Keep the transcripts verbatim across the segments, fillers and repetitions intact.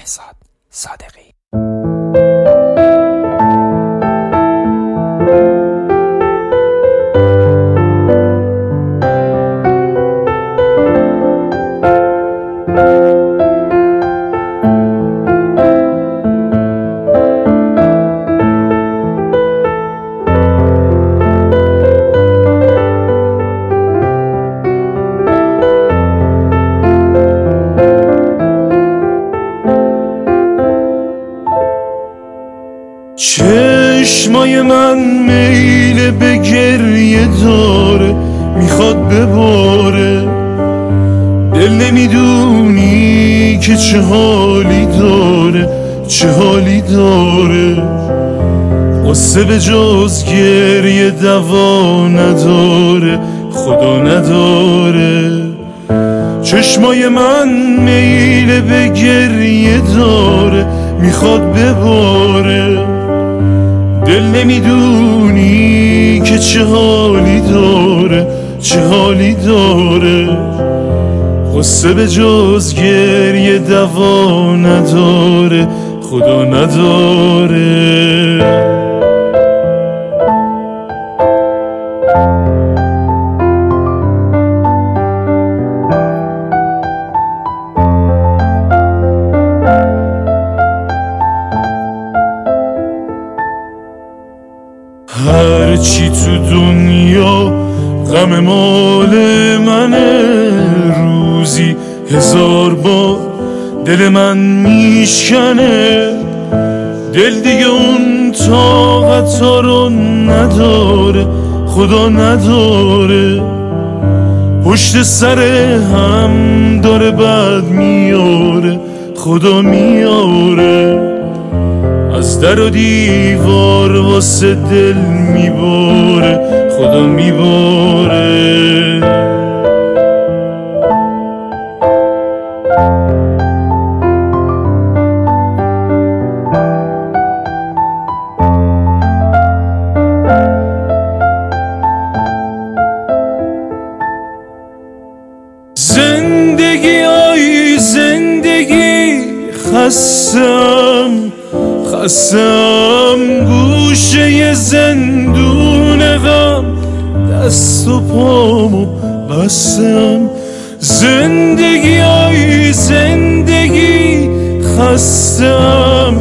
مهرزاد صادقی. چشمای من میل به گریه داره، میخواد بباره. دل نمیدونی که چه حالی داره، چه حالی داره. قصه به جز گریه دوا نداره، خدا نداره. چشمای من میل به گریه داره، میخواد بباره. دل نمیدونی که چه حالی داره، چه حالی داره. قصه به جز گریه دوا نداره، خدا نداره. هرچی تو دنیا غم مال منه، روزی هزار بار دل من میشکنه. دل دیگه اون طاقتا رو نداره، خدا نداره. پشت سر هم داره بد میاره، خدا میاره. از در و دیوار واسه دل میباره، خدا میباره. زندگی آی زندگی، خستم خستم گوشه زندون غم، دست و پامو بستم. زندگی آی زندگی، خستم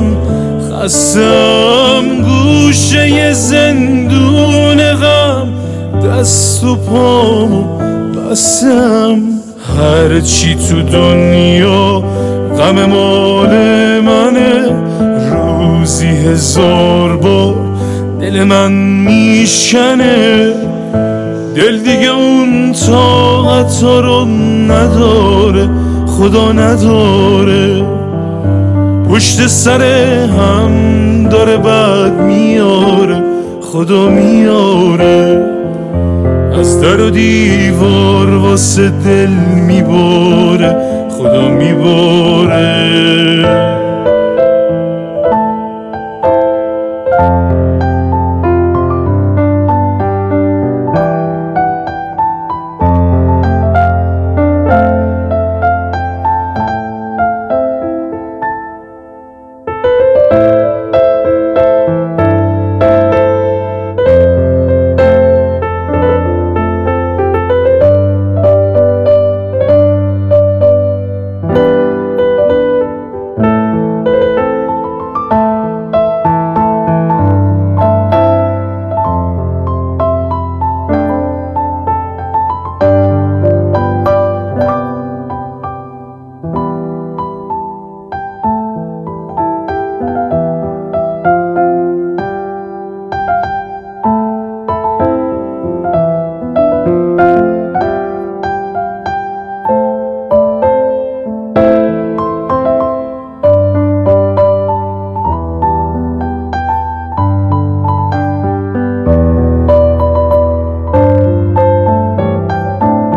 خستم گوشه زندون غم، دست و پامو بستم. هرچی تو دنیا غم مال منه، روزی هزار بار دل من میشکنه. دل دیگه اون طاقتا رو نداره، خدا نداره. پشت سر هم داره بد میاره، خدا میاره. از در و دیوار واسه دل میباره، خدا میباره.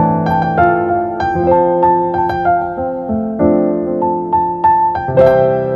Thank you.